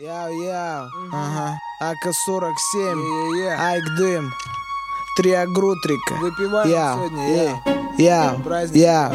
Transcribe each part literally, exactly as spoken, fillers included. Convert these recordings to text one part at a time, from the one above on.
Яу-яу, ага, А К сорок семь, Айк Дым, три Агрутрика. Выпиваем сегодня, яу, яу,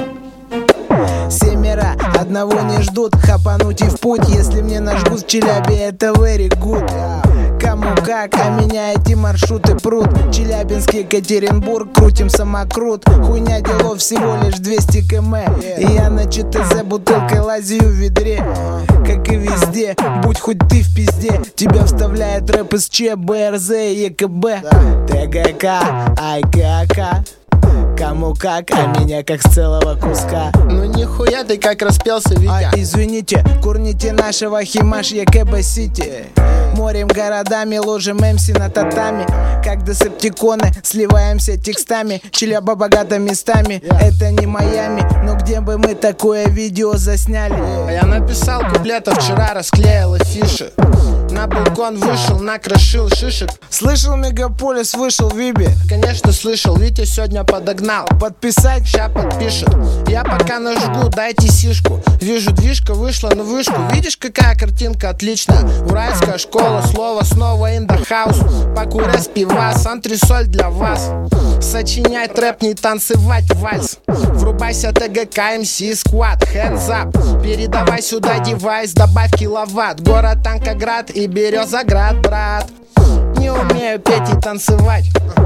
яу. Семеро одного не ждут, хапануть и в путь. Если мне нажгут в Челябе, это very good. Кому как, а меня эти маршруты прут. Челябинск, Екатеринбург, крутим самокрут. Хуйня делов всего лишь двести километров. И я на ЧТЗ бутылкой лазию в ведре. Как и везде, будь хоть ты в пизде. Тебя вставляет рэп из Ч, Б Р З, Е К Б, Т Г К, Айк и А К. Кому как, а меня как с целого куска. Ну нихуя ты как распелся, Витя. А, извините, курните нашего Химаш Е К Б Сити. Морем, городами, ложим М С на татами. Как десептиконы, сливаемся текстами. Челяба богата местами, это не Майами. Но где бы мы такое видео засняли? А я написал куплеты, вчера расклеил афиши. На балкон вышел, накрошил шишек. Слышал, Мегаполис вышел, Виби? Конечно слышал, Витя сегодня подогнал. Подписать? Ща подпишет. Я пока нажгу, дайте сишку. Вижу, движка вышла на вышку. Видишь, какая картинка отличная. Уральская школа, слово снова in the house. Покурясь пивас, антресоль для вас. Сочинять трэп, не танцевать вальс. Врубайся Т Г К, М С, сквад, hands up. Передавай сюда девайс, добавь киловатт. Город Танкоград и Березоград, брат. Не умею петь и танцевать.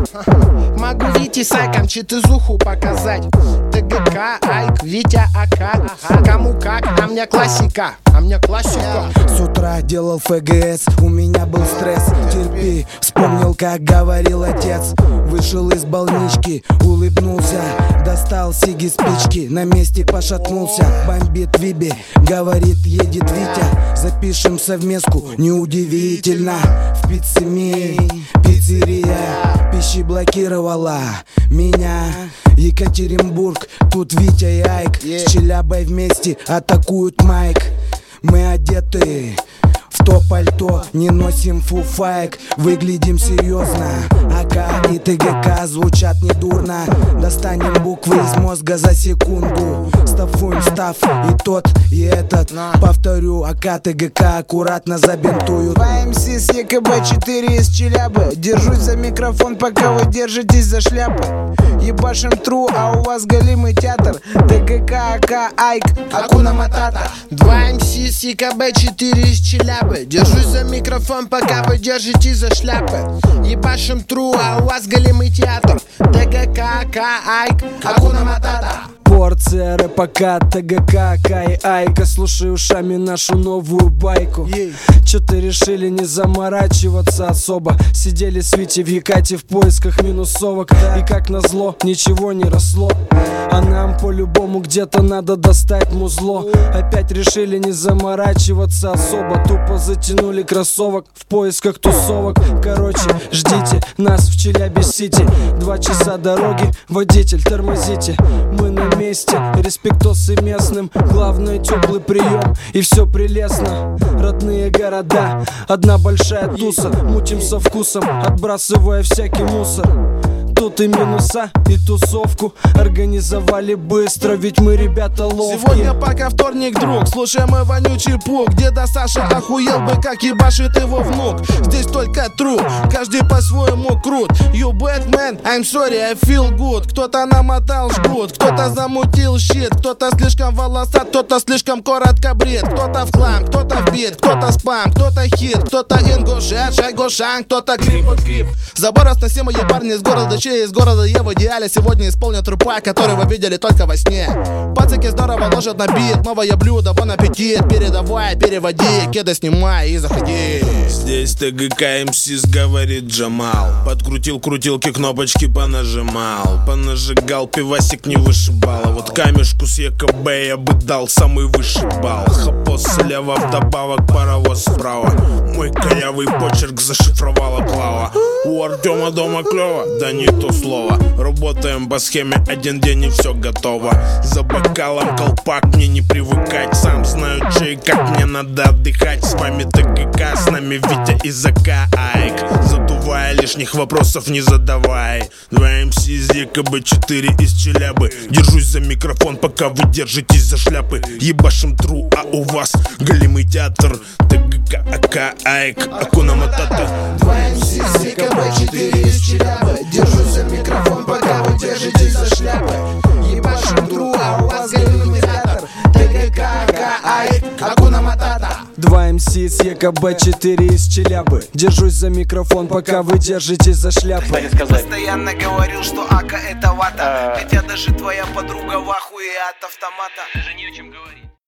Могу Вите с Айком читызуху показать. Т Г К, Айк, Витя, А К. Кому как, а мне классика. А мне классика. С утра делал Ф Г С, у меня был стресс. Терпи, вспомнил, как говорил отец. Вышел из больнички, улыбнулся. Достал сиги, спички, на месте пошатнулся. Бомбит Виби, говорит, едет Витя. Запишем совместку, неудивительно. В пиццемии, пиццерия пищи блокировала меня. Екатеринбург, тут Витя и Айк. С Челябой вместе атакуют майк. Мы одеты в то пальто, не носим фуфайк. Выглядим серьезно, А К и Т Г К звучат недурно. Достанем буквы из мозга за секунду. Стафуем став и тот, и этот. Повторю, А К, Т Г К аккуратно забинтуют. Два М С с Е К Б четыре из Челябы. Держусь за микрофон, пока вы держитесь за шляпы. Ебашим тру, а у вас голимый театр. Т Г К, А К, Айк, Акуна Матата. Два М С с Е К Б четыре из Челябы. Держусь за микрофон, пока вы держитесь за шляпы. Ебашим тру, а у вас голимый театр. Т Г К, А К, Айк, Акуна Матата. Порция рэпа К, Т Г К, К и Айка. Слушай ушами нашу новую байку. Чё-то решили не заморачиваться особо. Сидели с Витей в Екате в поисках минусовок. И как назло, ничего не росло. А нам по-любому где-то надо достать музло. Опять решили не заморачиваться особо. Тупо затянули кроссовок в поисках тусовок. Короче, ждите нас в Челябе-Сити. Два часа дороги, водитель, тормозите. Мы на месте, респектосы местным. Главное, теплый прием, и все прелестно. Родные города, одна большая туса. Мутим со вкусом, отбрасывая всякий мусор. Тут и минуса, и тусовку организовали быстро, ведь мы ребята ловкие. Сегодня пока вторник, друг, слушай мой вонючий пук. Деда Саша охуел бы, как ебашит его внук. Здесь только true, каждый по-своему крут. You bad man, I'm sorry, I feel good. Кто-то намотал жгут, кто-то замутил щит. Кто-то слишком волосат, кто-то слишком коротко брит. Кто-то в хлам, кто-то в бит, кто-то спам, кто-то хит. Кто-то ингушет, шайгошан, кто-то крип от крип. Забор сносим мои парни из города, из города я в идеале сегодня исполню трупа, который вы видели только во сне. Пацаки здорово ложат на бит, новое блюдо, бон аппетит. Передавай, переводи, кеды снимай и заходи. Здесь Т Г К М С говорит Джамал. Подкрутил крутилки, кнопочки понажимал. Понажигал, пивасик не вышибал. А вот камешку с Е К Б я бы дал самый высший балл. Хапос слева, вдобавок паровоз справа. Мой корявый почерк зашифровала Клава. У Артема дома клево, да не то слово. Работаем по схеме, один день и все готово. За бокалом колпак, мне не привыкать. Сам знаю, че и как мне надо отдыхать. С вами Т Г К, с нами Витя и А К, Айк. Задувая, лишних вопросов не задавай. Два М С из Е К Б четыре из Челябы. Держусь за микрофон, пока вы держитесь за шляпы. Ебашим тру, а у вас голимый театр. Т Г К, А К. АК, Айк, Акуна Матата. Два эм си, ЕКБ, четыре из Челябы. Держусь за микрофон, пока вы держитесь за шляпы. Ебашим друг, а у вас галлюминатор. ТГК, АК, Айк, Акуна Матата. Два эм си с ЕКБ, четыре из Челябы. Держусь за микрофон, пока вы держитесь за шляпы. Постоянно говорил, что АК это вата, хотя даже твоя подруга в ахуе от автомата. Ты же не о чем говорить.